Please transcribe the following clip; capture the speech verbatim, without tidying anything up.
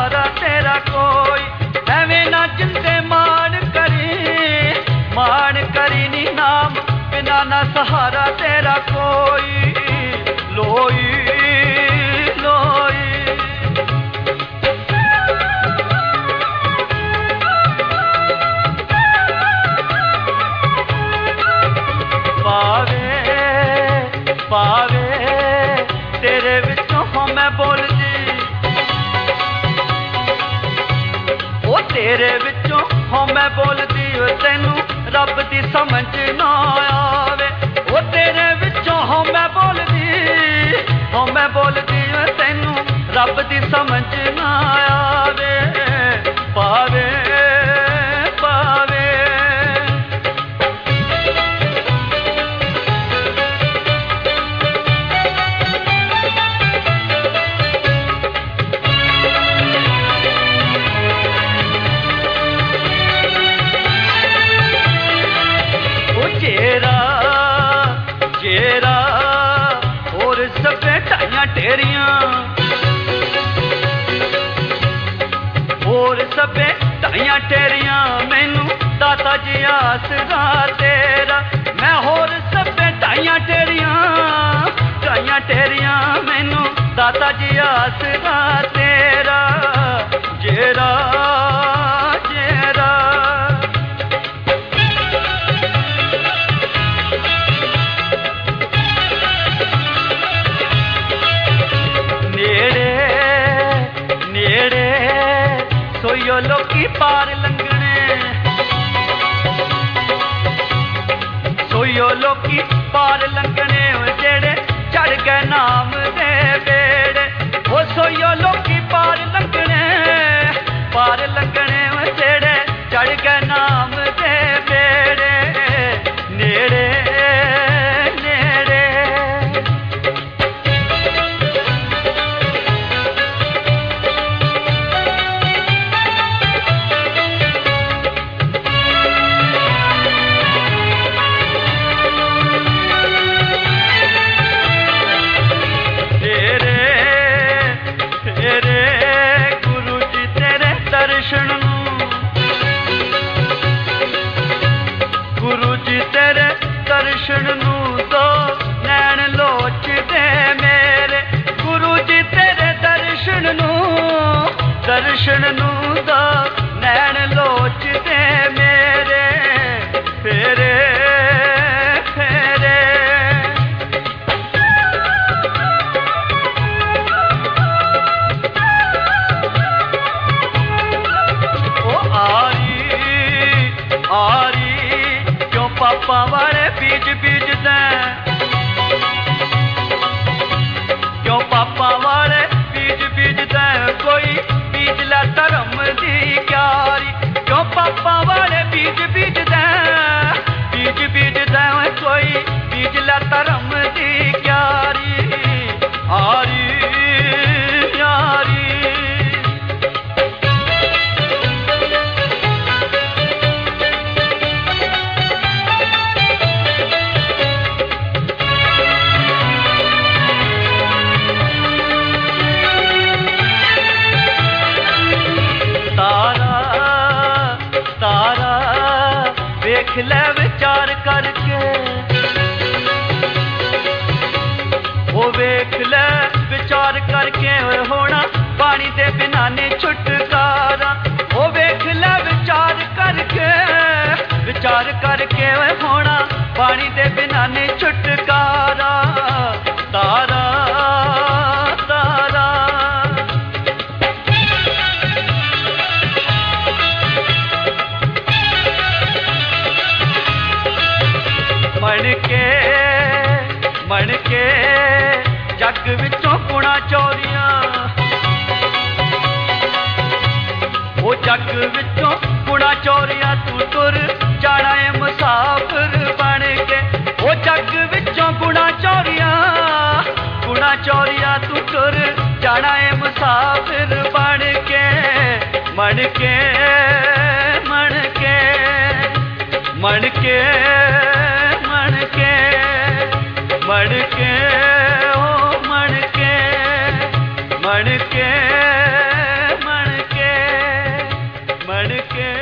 सहारा तेरा कोई, एवें ना जिंदे मान करी, मान करी नी नाम बिना ना सहारा तेरा कोई। लोई लोई पावे पावे तेरे विचों हो मैं बोलदी, ओ तेरे विचों हो मैं बोलदी, तैनू रब दी समझ ना आवे। ओ तेरे विचों हो मैं बोलदी, हो मैं बोलदी, तैनू रब दी समझ ना आवे। पावे पावे ढेरियां और सबे ढाइयां ढेरियां, मैनू दाता जी आसरा तेरा। मैं होर सबे ढाइयां ढेरियां, ढाइयां ढेरियां, मैनू दाता जी आसरा तेरा। जेरा जेरा सोइयो लोकी पार लंघने, सोइयो लोकी पार लंघने, जेड़े चढ़ गए नाम दे बेड़े। ओ सोइयो लोकी पार लंघने, पार लंघने, जेड़े चढ़ गए नाम दे बेड़े। नेड़े नेड़े दर्शन नू दो नैन लोचदे मेरे। गुरु जी तेरे दर्शन नू, दर्शन नू दो नैन लोचदे मेरे। फेरे फेरे ओ आरी आरी क्यों पापा वाले बीज बीज दे, क्यों पापा वाले बीज बीज दे, कोई बीज ला धर्म दी क्यारी। क्यों पापा वाले बीज बीज दे, बीज बीज दे, कोई बीज ला धर्म दी क्यारी। आरी यारी देख ले विचार करके, वो वेख ले विचार करके, होना पानी दे बिना ने छुटकारा। वो वेख ले विचार करके, विचार करके, होना पानी दे बिना ने छुटकारा। तारा तारा मन के मन के जग विचों गुणा चोरियां, वो जग विचों गुणा चोरियां, तू तुर जाना है मुसाफिर बन के। वो जग विचों गुणा चोरियां, गुणा चोरियां, तू तुर जाना है मुसाफिर बन के। मन के मन के मन के मन के मन के ओ मन के मन के मन छड़ के